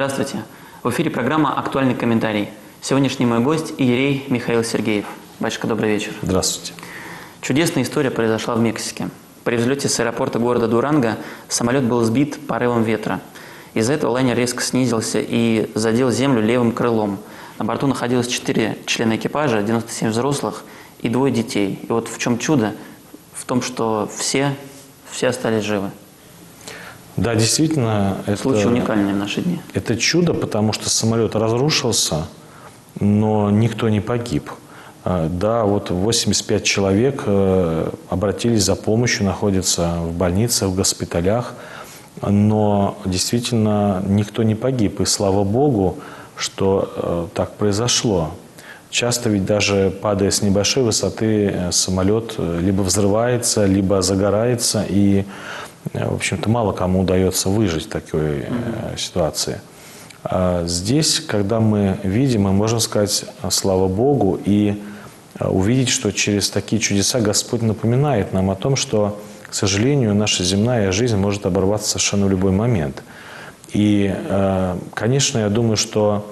Здравствуйте. В эфире программа «Актуальный комментарий». Сегодняшний мой гость – иерей Михаил Сергеев. Батюшка, добрый вечер. Здравствуйте. Чудесная история произошла в Мексике. При взлете с аэропорта города Дуранго самолет был сбит порывом ветра. Из-за этого лайнер резко снизился и задел землю левым крылом. На борту находилось 4 члена экипажа, 97 взрослых и 2 детей. И вот в чем чудо? В том, что все остались живы. Да, действительно, Случай уникальный в наши дни. Это чудо, потому что самолет разрушился, но никто не погиб. Да, вот 85 человек обратились за помощью, находятся в больницах, в госпиталях, но действительно никто не погиб. И слава Богу, что так произошло. Часто ведь даже падая с небольшой высоты, самолет либо взрывается, либо загорается, и в общем-то, мало кому удается выжить в такой ситуации. А здесь, когда мы видим, мы можем сказать «слава Богу» и увидеть, что через такие чудеса Господь напоминает нам о том, что, к сожалению, наша земная жизнь может оборваться совершенно в любой момент. И, конечно, я думаю, что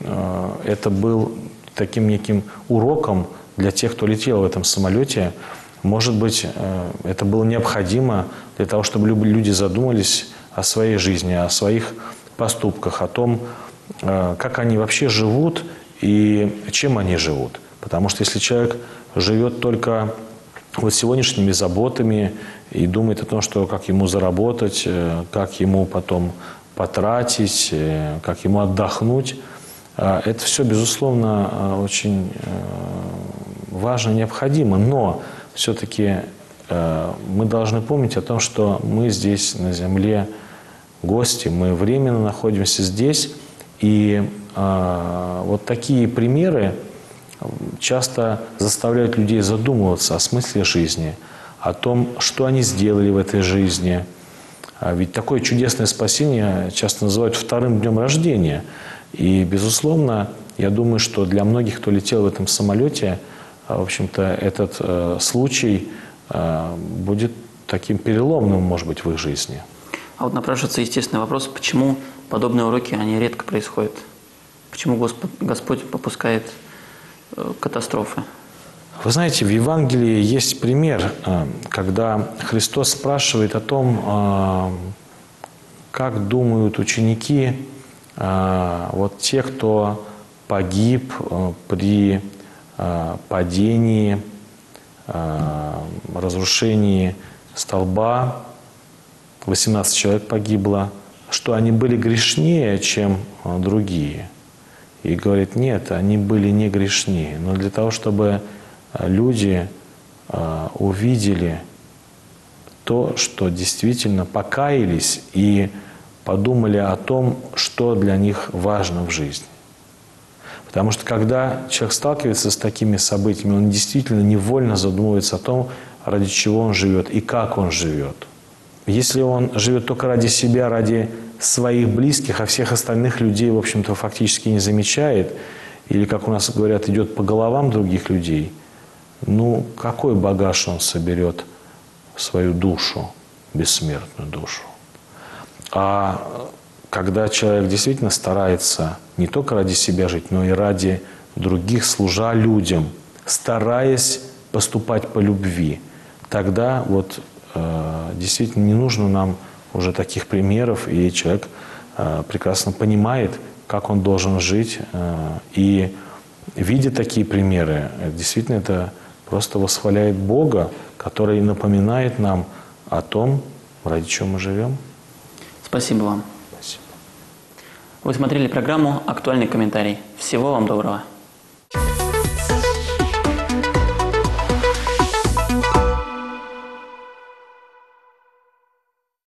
это был таким неким уроком для тех, кто летел в этом самолете. Может быть, это было необходимо для того, чтобы люди задумались о своей жизни, о своих поступках, о том, как они вообще живут и чем они живут. Потому что если человек живет только вот сегодняшними заботами и думает о том, что как ему заработать, как ему потом потратить, как ему отдохнуть, это все, безусловно, очень важно и необходимо. Но все-таки мы должны помнить о том, что мы здесь на земле гости, мы временно находимся здесь. И вот такие примеры часто заставляют людей задумываться о смысле жизни, о том, что они сделали в этой жизни. Ведь такое чудесное спасение часто называют вторым днем рождения. И, безусловно, я думаю, что для многих, кто летел в этом самолете, в общем-то, этот случай будет таким переломным, может быть, в их жизни. А вот напрашивается естественный вопрос, почему подобные уроки, они редко происходят? Почему Господь попускает катастрофы? Вы знаете, в Евангелии есть пример, когда Христос спрашивает о том, как думают ученики, вот те, кто погиб при падении, разрушении столба, 18 человек погибло, что они были грешнее, чем другие. И говорит, нет, они были не грешнее. Но для того, чтобы люди увидели то, что действительно покаялись и подумали о том, что для них важно в жизни. Потому что когда человек сталкивается с такими событиями, он действительно невольно задумывается о том, ради чего он живет и как он живет. Если он живет только ради себя, ради своих близких, а всех остальных людей, в общем-то, фактически не замечает, или, как у нас говорят, идет по головам других людей, ну, какой багаж он соберет в свою душу, бессмертную душу? А когда человек действительно старается не только ради себя жить, но и ради других, служа людям, стараясь поступать по любви, тогда вот действительно не нужно нам уже таких примеров, и человек прекрасно понимает, как он должен жить. И видя такие примеры, действительно это просто восхваляет Бога, который напоминает нам о том, ради чего мы живем. Спасибо вам. Спасибо. Вы смотрели программу «Актуальный комментарий». Всего вам доброго.